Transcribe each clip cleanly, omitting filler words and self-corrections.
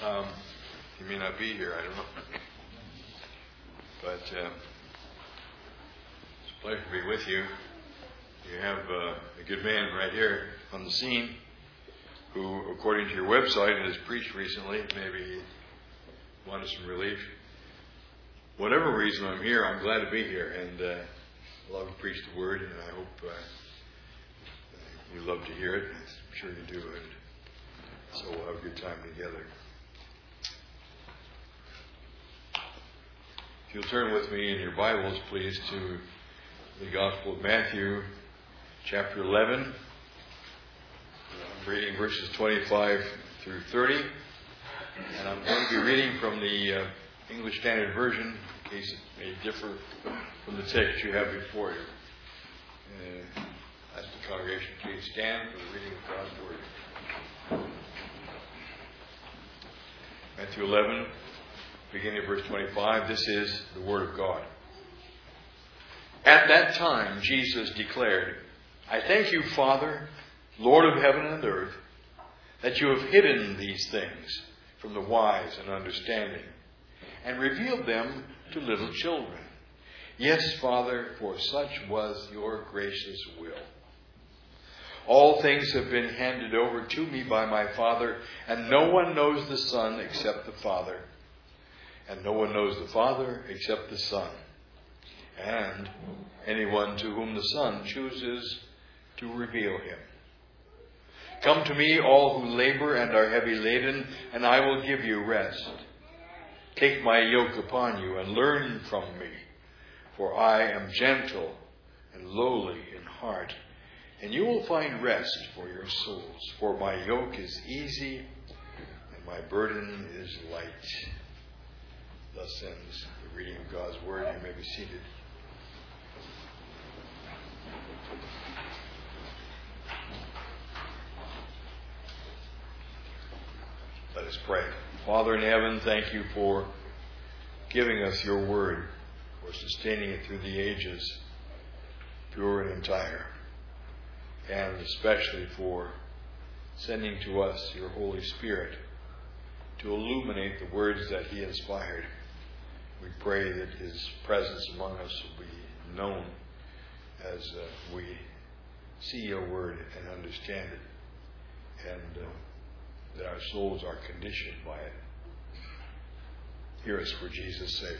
He may not be here, I don't know. But it's a pleasure to be with you. You have a good man right here on the scene who, according to your website, has preached recently. Maybe he wanted some relief. Whatever reason I'm here, I'm glad to be here. And I love to preach the Word, and I hope you love to hear it. I'm sure you do. And so we'll have a good time together. If you'll turn with me in your Bibles, please, to the Gospel of Matthew, chapter 11. I'm reading verses 25 through 30. And I'm going to be reading from the English Standard Version, in case it may differ from the text you have before you. Ask the congregation to please stand for the reading of God's Word. Matthew 11. Beginning of verse 25, this is the Word of God. At that time, Jesus declared, I thank you, Father, Lord of heaven and earth, that you have hidden these things from the wise and understanding, and revealed them to little children. Yes, Father, for such was your gracious will. All things have been handed over to me by my Father, and no one knows the Son except the Father. And no one knows the Father except the Son, and anyone to whom the Son chooses to reveal him. Come to me, all who labor and are heavy laden, and I will give you rest. Take my yoke upon you and learn from me, for I am gentle and lowly in heart, and you will find rest for your souls. For my yoke is easy and my burden is light. Thus ends the reading of God's Word. You may be seated. Let us pray. Father in heaven, thank you for giving us your Word, for sustaining it through the ages, pure and entire, and especially for sending to us your Holy Spirit to illuminate the words that He inspired. We pray that His presence among us will be known as we see your word and understand it, and that our souls are conditioned by it. Hear us for Jesus' sake.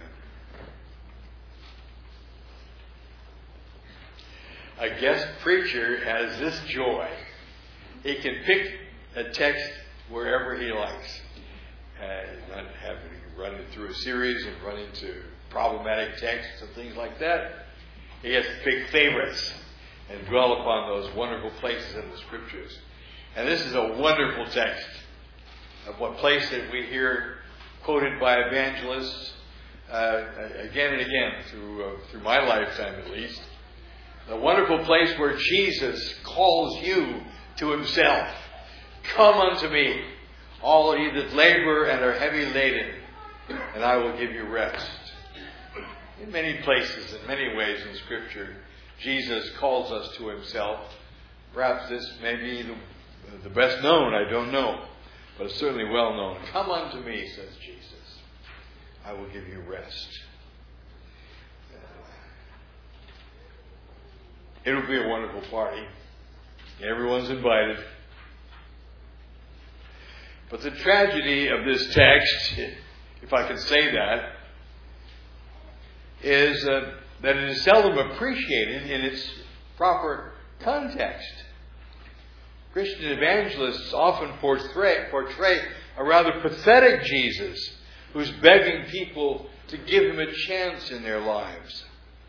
Amen. A guest preacher has this joy. He can pick a text wherever he likes. Not having to run it through a series and run into problematic texts and things like that. He has to pick favorites and dwell upon those wonderful places in the Scriptures. And this is a wonderful text of what place that we hear quoted by evangelists again and again through my lifetime at least. The wonderful place where Jesus calls you to Himself. Come unto me, all ye that labor and are heavy laden, and I will give you rest. In many places, in many ways in Scripture, Jesus calls us to Himself. Perhaps this may be the best known, I don't know, but it's certainly well known. Come unto me, says Jesus. I will give you rest. It'll be a wonderful party. Everyone's invited. But the tragedy of this text, if I can say that, is that it is seldom appreciated in its proper context. Christian evangelists often portray a rather pathetic Jesus who's begging people to give Him a chance in their lives.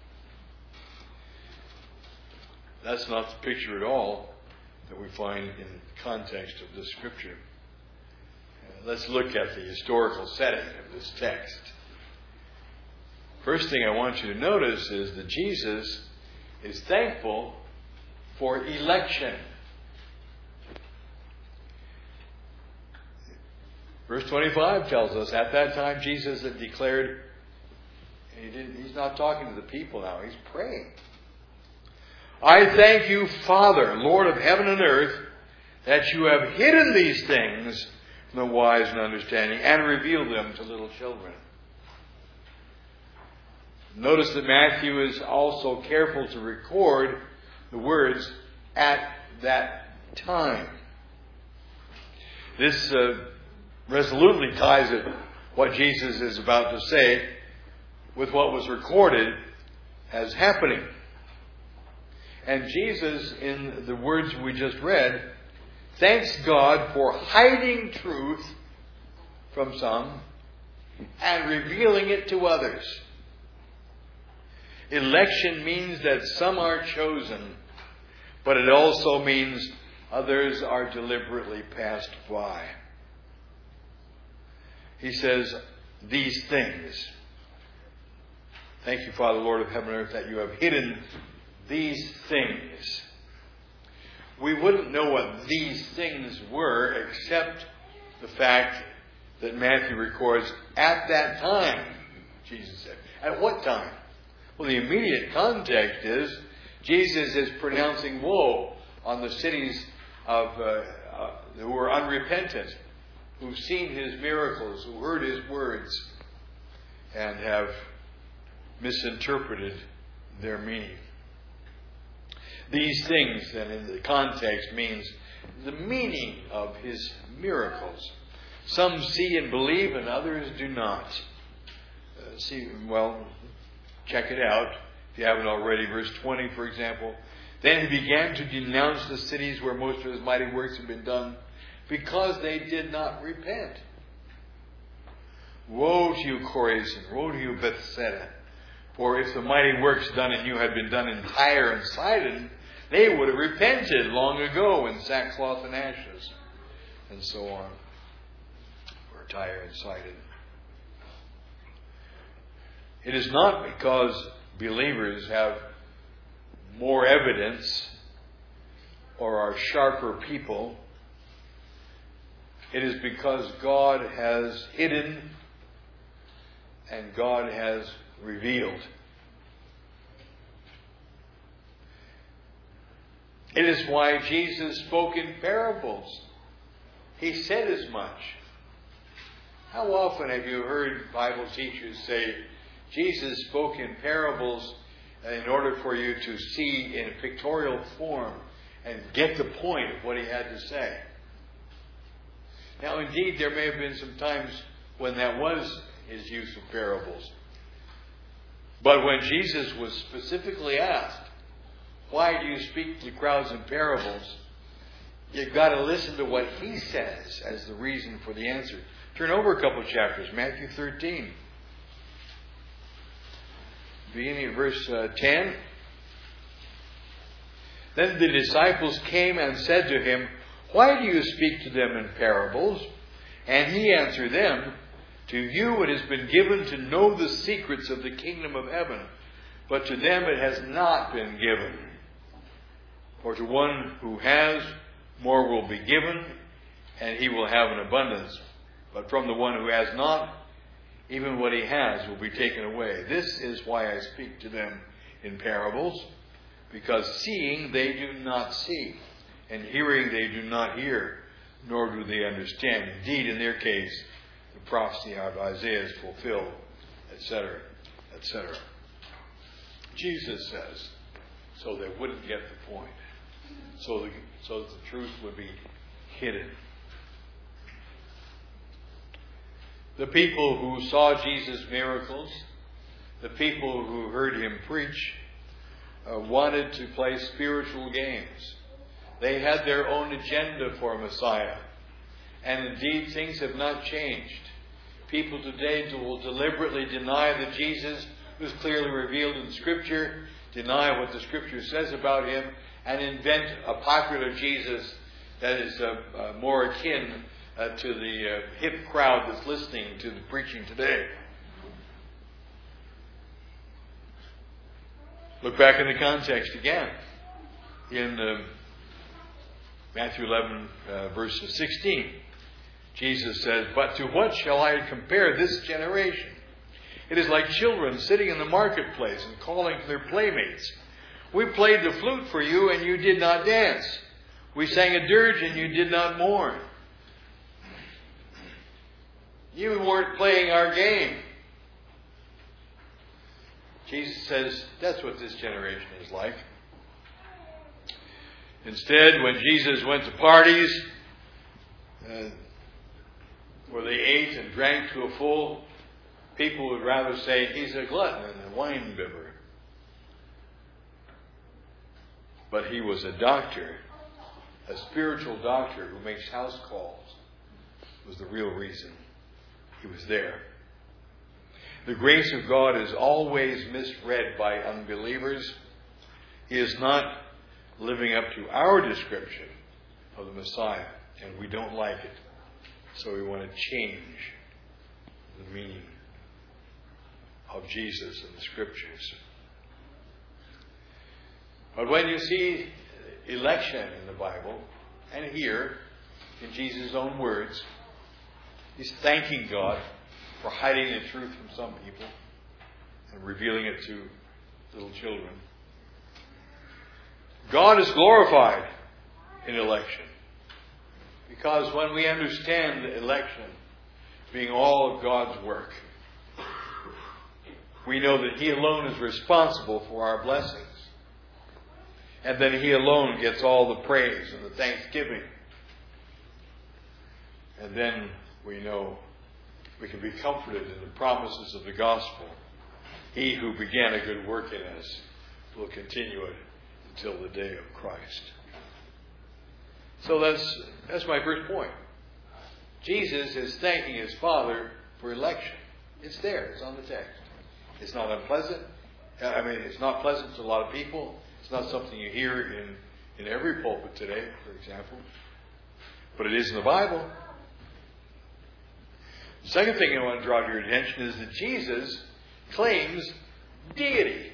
That's not the picture at all that we find in the context of this Scripture. Let's look at the historical setting of this text. First thing I want you to notice is that Jesus is thankful for election. Verse 25 tells us, at that time Jesus had declared, he's not talking to the people now, he's praying. I thank you, Father, Lord of heaven and earth, that you have hidden these things from the wise and understanding, and revealed them to little children. Notice that Matthew is also careful to record the words at that time. This resolutely ties it, what Jesus is about to say, with what was recorded as happening. And Jesus, in the words we just read, thanks God for hiding truth from some and revealing it to others. Election means that some are chosen, but it also means others are deliberately passed by. He says, these things. Thank you, Father, Lord of heaven and earth, that you have hidden these things. We wouldn't know what these things were except the fact that Matthew records at that time, Jesus said. At what time? Well, the immediate context is Jesus is pronouncing woe on the cities of who were unrepentant, who've seen his miracles, who heard his words, and have misinterpreted their meaning. These things, then, in the context, means the meaning of his miracles. Some see and believe, and others do not. Check it out, if you haven't already. Verse 20, for example. Then he began to denounce the cities where most of his mighty works had been done, because they did not repent. Woe to you, Chorazin! Woe to you, Bethsaida! For if the mighty works done in you had been done in Tyre and Sidon, they would have repented long ago in sackcloth and ashes, and so on. For Tyre and Sidon. It is not because believers have more evidence or are sharper people. It is because God has hidden and God has revealed. It is why Jesus spoke in parables. He said as much. How often have you heard Bible teachers say, Jesus spoke in parables in order for you to see in a pictorial form and get the point of what he had to say? Now, indeed, there may have been some times when that was his use of parables. But when Jesus was specifically asked, why do you speak to crowds in parables? You've got to listen to what he says as the reason for the answer. Turn over a couple of chapters, Matthew 13. Beginning at verse 10. Then the disciples came and said to him, why do you speak to them in parables? And he answered them, to you it has been given to know the secrets of the kingdom of heaven, but to them it has not been given. For to one who has, more will be given, and he will have an abundance. But from the one who has not, even what he has will be taken away. This is why I speak to them in parables, because seeing they do not see, and hearing they do not hear, nor do they understand. Indeed, in their case, the prophecy of Isaiah is fulfilled, etc., etc. Jesus says, so they wouldn't get the point. So that the truth would be hidden. The people who saw Jesus' miracles, the people who heard him preach, wanted to play spiritual games. They had their own agenda for Messiah. And indeed, things have not changed. People today will deliberately deny that Jesus was clearly revealed in Scripture, deny what the Scripture says about him, and invent a popular Jesus that is more akin to the hip crowd that's listening to the preaching today. Look back in the context again. In Matthew 11, verse 16, Jesus says, but to what shall I compare this generation? It is like children sitting in the marketplace and calling to their playmates. We played the flute for you and you did not dance. We sang a dirge and you did not mourn. You weren't playing our game. Jesus says that's what this generation is like. Instead, when Jesus went to parties where they ate and drank to a full, people would rather say he's a glutton and a wine bibber. But he was a doctor, a spiritual doctor who makes house calls, was the real reason he was there. The grace of God is always misread by unbelievers. He is not living up to our description of the Messiah, and we don't like it. So we want to change the meaning of Jesus in the Scriptures. But when you see election in the Bible, and here, in Jesus' own words, he's thanking God for hiding the truth from some people and revealing it to little children. God is glorified in election. Because when we understand election being all of God's work, we know that He alone is responsible for our blessings. And then He alone gets all the praise and the thanksgiving. And then we know we can be comforted in the promises of the gospel. He who began a good work in us will continue it until the day of Christ. So that's my first point. Jesus is thanking His Father for election. It's there. It's on the text. It's not unpleasant. It's not pleasant to a lot of people. It's not something you hear in every pulpit today, for example. But it is in the Bible. The second thing I want to draw to your attention is that Jesus claims deity.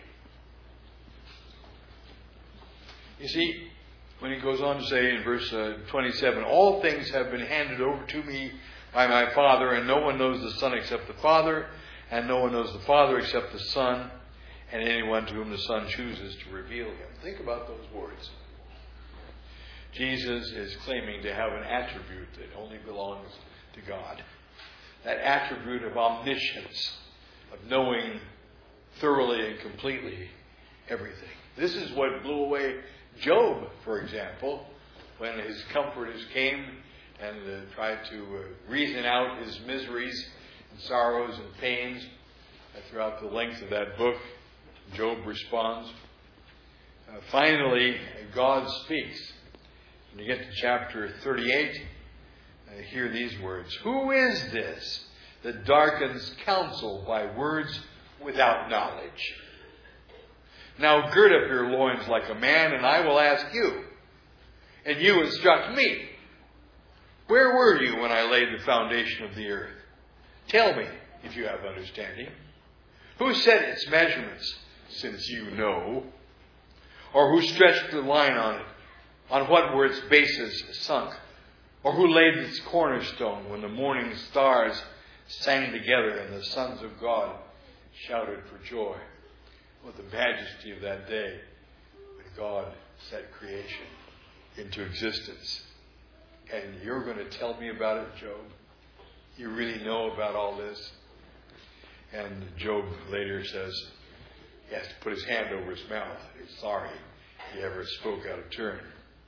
You see, when he goes on to say in verse 27, all things have been handed over to me by my Father, and no one knows the Son except the Father, and no one knows the Father except the Son, and anyone to whom the Son chooses to reveal Him. Think about those words. Jesus is claiming to have an attribute that only belongs to God. That attribute of omniscience, of knowing thoroughly and completely everything. This is what blew away Job, for example, when his comforters came and tried to reason out his miseries and sorrows and pains. Throughout the length of that book, Job responds. Finally, God speaks. When you get to chapter 38, hear these words. Who is this that darkens counsel by words without knowledge? Now gird up your loins like a man, and I will ask you, and you instruct me. Where were you when I laid the foundation of the earth? Tell me, if you have understanding. Who set its measurements, since you know? Or who stretched the line on it? On what were its bases sunk? Or who laid its cornerstone when the morning stars sang together and the sons of God shouted for joy? What the majesty of that day when God set creation into existence. And you're going to tell me about it, Job? You really know about all this? And Job later says he has to put his hand over his mouth. He's sorry he ever spoke out of turn.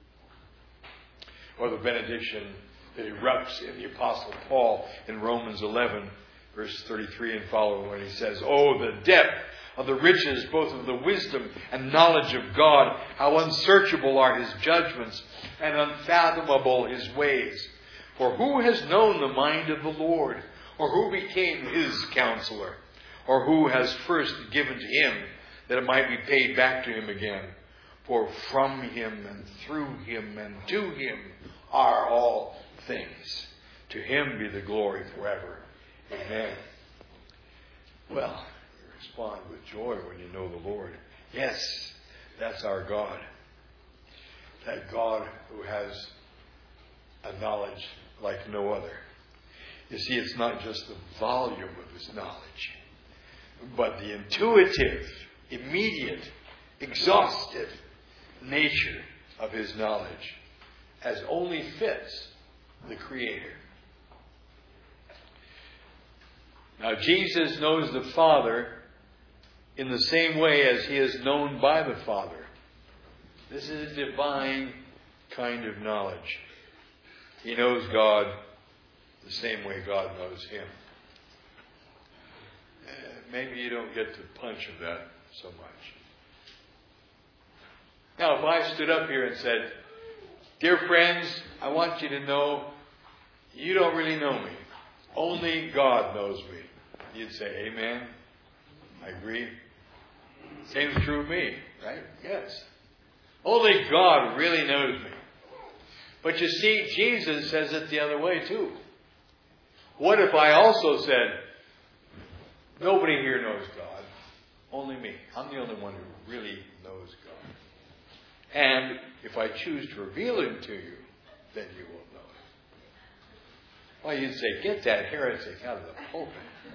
Or the benediction that erupts in the Apostle Paul in Romans 11, verse 33 and following, when he says, oh, the depth of the riches, both of the wisdom and knowledge of God, how unsearchable are His judgments and unfathomable His ways. For who has known the mind of the Lord? Or who became His counselor? Or who has first given to Him that it might be paid back to Him again? For from Him and through Him and to Him are all things. To Him be the glory forever. Amen. Well, respond with joy when you know the Lord. Yes, that's our God. That God who has a knowledge like no other. You see, it's not just the volume of His knowledge, but the intuitive, immediate, exhaustive nature of His knowledge, as only fits the Creator. Now, Jesus knows the Father in the same way as He is known by the Father. This is a divine kind of knowledge. He knows God the same way God knows Him. Maybe you don't get the punch of that so much. Now, if I stood up here and said, "Dear friends, I want you to know you don't really know me. Only God knows me." You'd say, "Amen. I agree." Same is true of me, right? Yes. Only God really knows me. But you see, Jesus says it the other way too. What if I also said, "Nobody here knows God. Only me. I'm the only one who really knows God. And if I choose to reveal Him to you, then you will know Him." Well, you'd say, "Get that heretic out of the pulpit.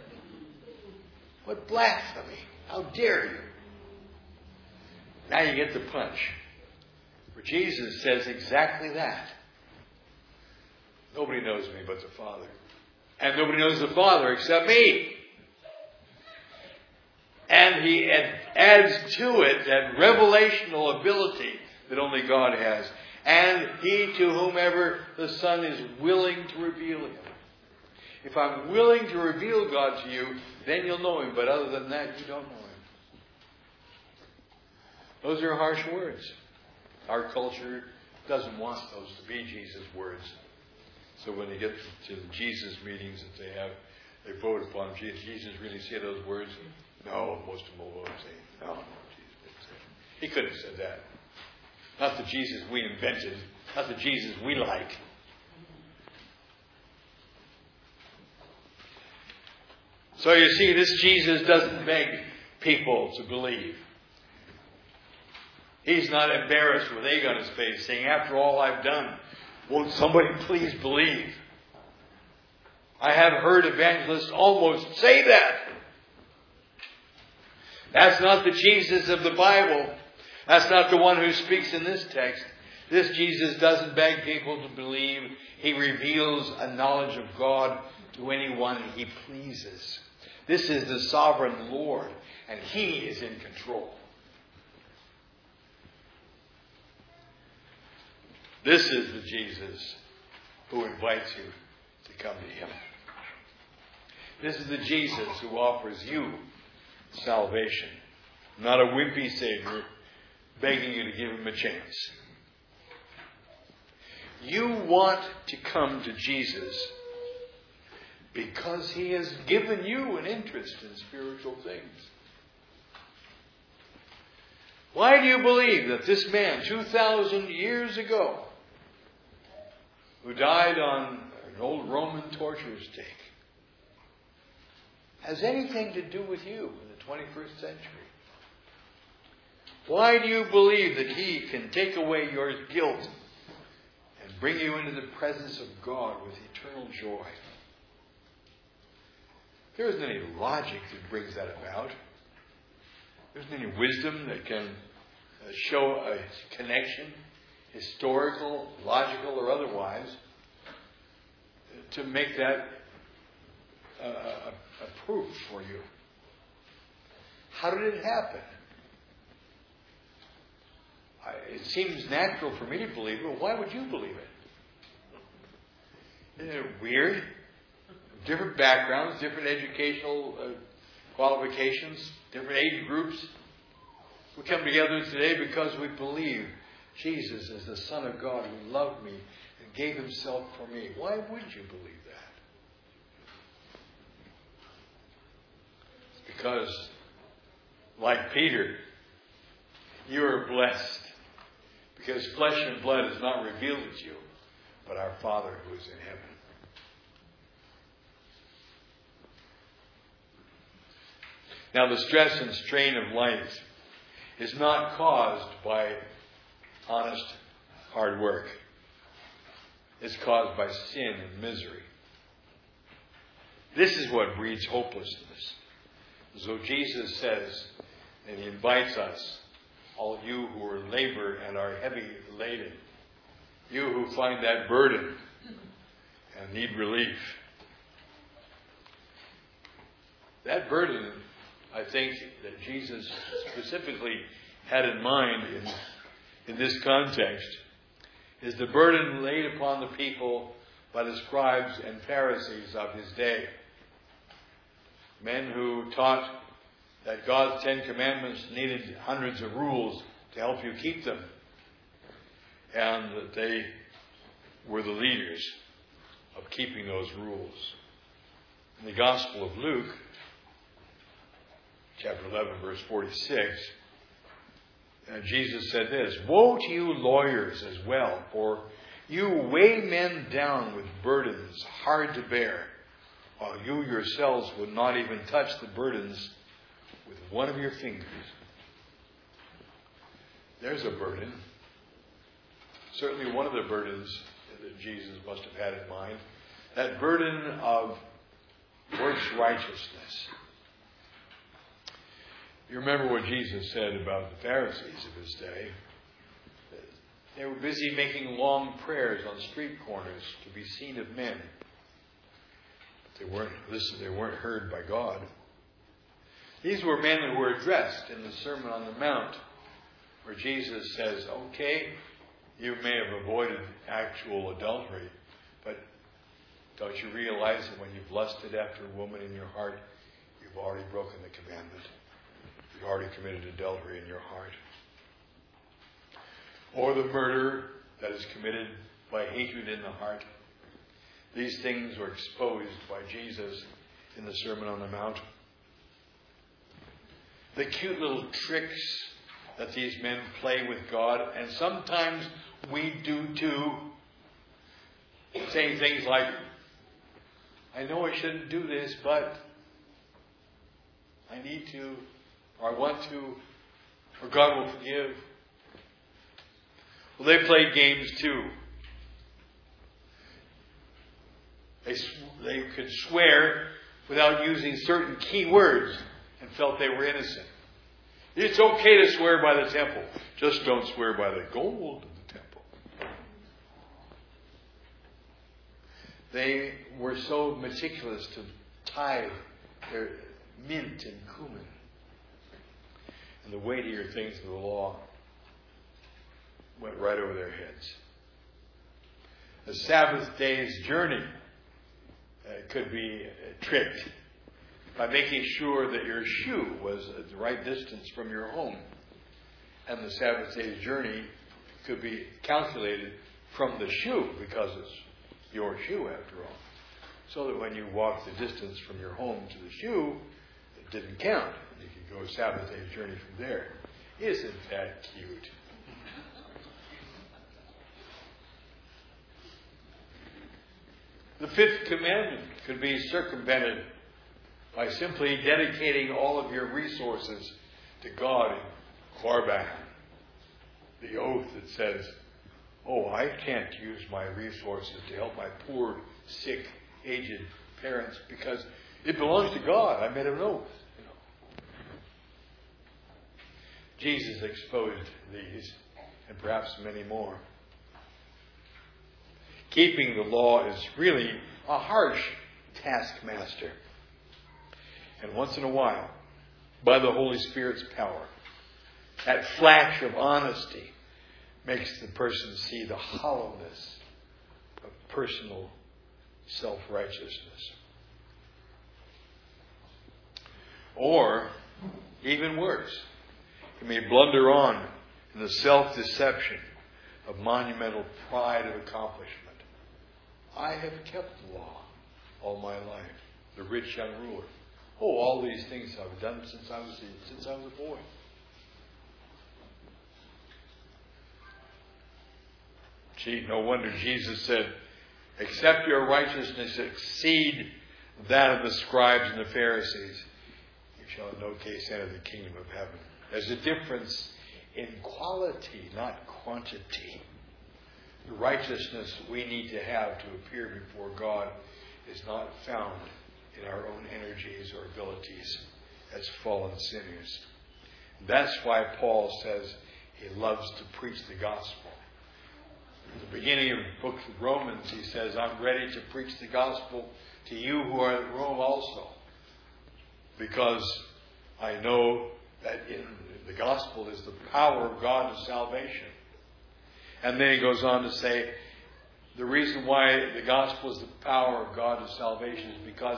What blasphemy. How dare you?" Now you get the punch. For Jesus says exactly that. Nobody knows me but the Father. And nobody knows the Father except me. And He adds to it that revelational ability that only God has. And He to whomever the Son is willing to reveal Him. If I'm willing to reveal God to you, then you'll know Him. But other than that, you don't know Him. Those are harsh words. Our culture doesn't want those to be Jesus' words. So when you get to the Jesus meetings that they vote upon, Jesus really say those words? No, most of them will say, no, Jesus didn't say it. He couldn't have said that. Not the Jesus we invented. Not the Jesus we like. So you see, this Jesus doesn't beg people to believe. He's not embarrassed with egg on his face, saying, "After all I've done, won't somebody please believe?" I have heard evangelists almost say that. That's not the Jesus of the Bible. That's not the one who speaks in this text. This Jesus doesn't beg people to believe. He reveals a knowledge of God to anyone He pleases. This is the sovereign Lord, and He is in control. This is the Jesus who invites you to come to Him. This is the Jesus who offers you salvation, not a wimpy Savior begging you to give Him a chance. You want to come to Jesus because He has given you an interest in spiritual things. Why do you believe that this man 2,000 years ago, who died on an old Roman torture stake, has anything to do with you in the 21st century? Why do you believe that He can take away your guilt and bring you into the presence of God with eternal joy? There isn't any logic that brings that about. There isn't any wisdom that can show a connection, historical, logical, or otherwise, to make that a proof for you. How did it happen? It seems natural for me to believe it, but why would you believe it? Isn't it weird? Different backgrounds, different educational qualifications, different age groups. We come together today because we believe Jesus is the Son of God who loved me and gave Himself for me. Why would you believe that? Because, like Peter, you are blessed. Because flesh and blood has not revealed it to you, but our Father who is in heaven. Now, the stress and strain of life is not caused by honest, hard work. It's caused by sin and misery. This is what breeds hopelessness. So Jesus says, and He invites us, all you who are labor and are heavy laden, you who find that burden and need relief, That burden, I think, that Jesus specifically had in mind in this context is the burden laid upon the people by the scribes and Pharisees of his day. Men who taught that God's 10 Commandments needed hundreds of rules to help you keep them. And that they were the leaders of keeping those rules. In the Gospel of Luke, chapter 11, verse 46, Jesus said this, "Woe to you lawyers as well, for you weigh men down with burdens hard to bear, while you yourselves would not even touch the burdens with one of your fingers." There's a burden. Certainly one of the burdens that Jesus must have had in mind. That burden of works righteousness. You remember what Jesus said about the Pharisees of his day. They were busy making long prayers on street corners to be seen of men. But they weren't heard by God. These were men who were addressed in the Sermon on the Mount, where Jesus says, okay, you may have avoided actual adultery, but don't you realize that when you've lusted after a woman in your heart, you've already broken the commandment? You've already committed adultery in your heart. Or the murder that is committed by hatred in the heart. These things were exposed by Jesus in the Sermon on the Mount. The cute little tricks that these men play with God, and sometimes we do too, saying things like, I know I shouldn't do this, but I need to, or I want to, or God will forgive. Well, they played games too. They could swear without using certain key words and felt they were innocent. It's okay to swear by the temple. Just don't swear by the gold of the temple. They were so meticulous to tithe their mint and cumin and the weightier things of the law went right over their heads. A Sabbath day's journey could be tricked by making sure that your shoe was at the right distance from your home. And the Sabbath day's journey could be calculated from the shoe, because it's your shoe after all. So that when you walked the distance from your home to the shoe, it didn't count. You could go a Sabbath day's journey from there. Isn't that cute? The fifth commandment could be circumvented by simply dedicating all of your resources to God in Korban. The oath that says, oh, I can't use my resources to help my poor, sick, aged parents because it belongs to God. I made an oath. Jesus exposed these and perhaps many more. Keeping the law is really a harsh taskmaster. And once in a while, by the Holy Spirit's power, that flash of honesty makes the person see the hollowness of personal self-righteousness. Or, even worse, you may blunder on in the self-deception of monumental pride of accomplishment. I have kept the law all my life. The rich young ruler. Oh, all these things I've done since I was a boy. Gee, no wonder Jesus said, except your righteousness exceed that of the scribes and the Pharisees, you shall in no case enter the kingdom of heaven. There's a difference in quality, not quantity. The righteousness we need to have to appear before God is not found in our own energies or abilities as fallen sinners. That's why Paul says he loves to preach the gospel. At the beginning of the book of Romans, he says, I'm ready to preach the gospel to you who are at Rome also. because I know that in the gospel is the power of God to salvation. And then he goes on to say, the reason why the gospel is the power of God to salvation is because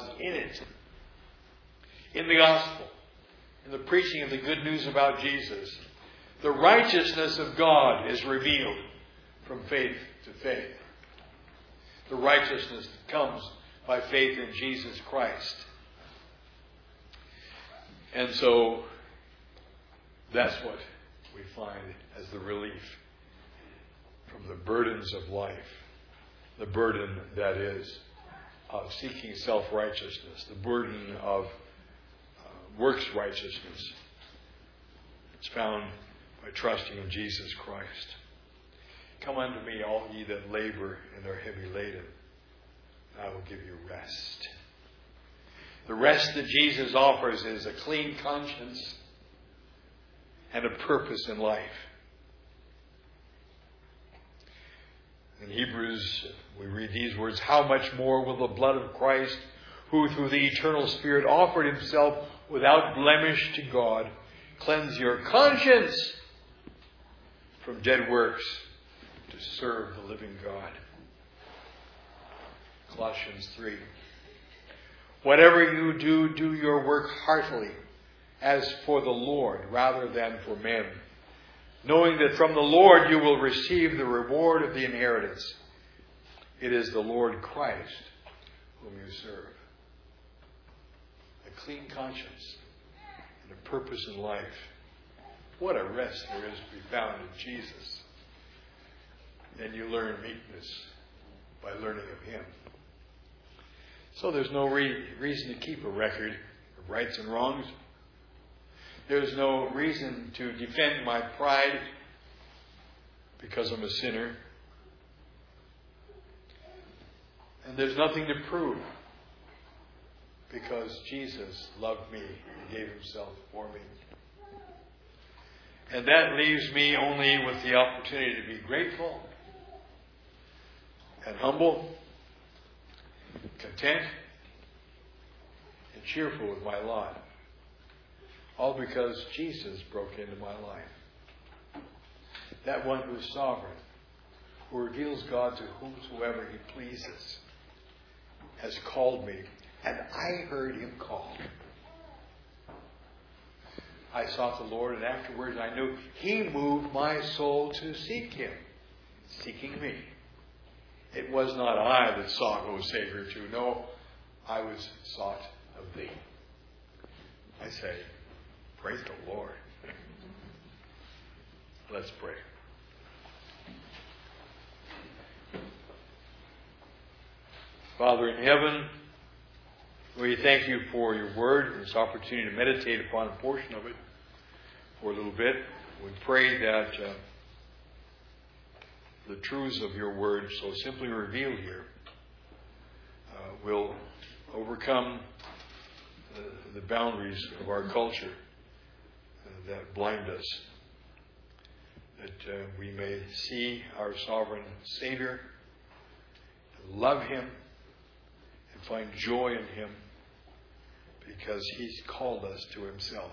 in the gospel, in the preaching of the good news about Jesus, the righteousness of God is revealed from faith to faith. The righteousness that comes by faith in Jesus Christ. And so that's what we find as the relief from the burdens of life. The burden, that is, of seeking self-righteousness. The burden of works righteousness. It's found by trusting in Jesus Christ. Come unto me, all ye that labor and are heavy laden, and I will give you rest. The rest that Jesus offers is a clean conscience and a purpose in life. In Hebrews, we read these words, how much more will the blood of Christ, who through the eternal Spirit offered himself without blemish to God, cleanse your conscience from dead works to serve the living God. Colossians 3. Whatever you do, do your work heartily, as for the Lord, rather than for men, knowing that from the Lord you will receive the reward of the inheritance. It is the Lord Christ whom you serve. A clean conscience and a purpose in life. What a rest there is to be found in Jesus. And you learn meekness by learning of Him. So there's no reason to keep a record of rights and wrongs. There's no reason to defend my pride because I'm a sinner. And there's nothing to prove because Jesus loved me and gave Himself for me. And that leaves me only with the opportunity to be grateful and humble, content, and cheerful with my lot. All because Jesus broke into my life. That one who is sovereign, who reveals God to whomsoever He pleases, has called me, and I heard Him call. I sought the Lord, and afterwards I knew He moved my soul to seek Him, seeking me. It was not I that sought, O Savior, to know. I was sought of Thee. I say, praise the Lord. Let's pray. Father in heaven, we thank You for Your word and this opportunity to meditate upon a portion of it for a little bit. We pray that the truths of Your word, so simply revealed here, will overcome the boundaries of our culture that blind us. That we may see our sovereign Savior, love Him, and find joy in Him because He's called us to Himself.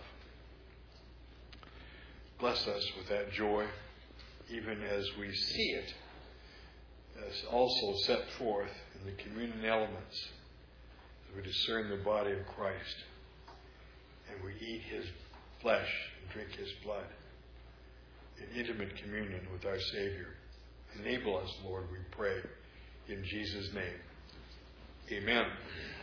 Bless us with that joy, even as we see it, as also set forth in the communion elements, as we discern the body of Christ, and we eat His flesh and drink His blood in intimate communion with our Savior. Enable us, Lord, we pray, in Jesus' name. Amen.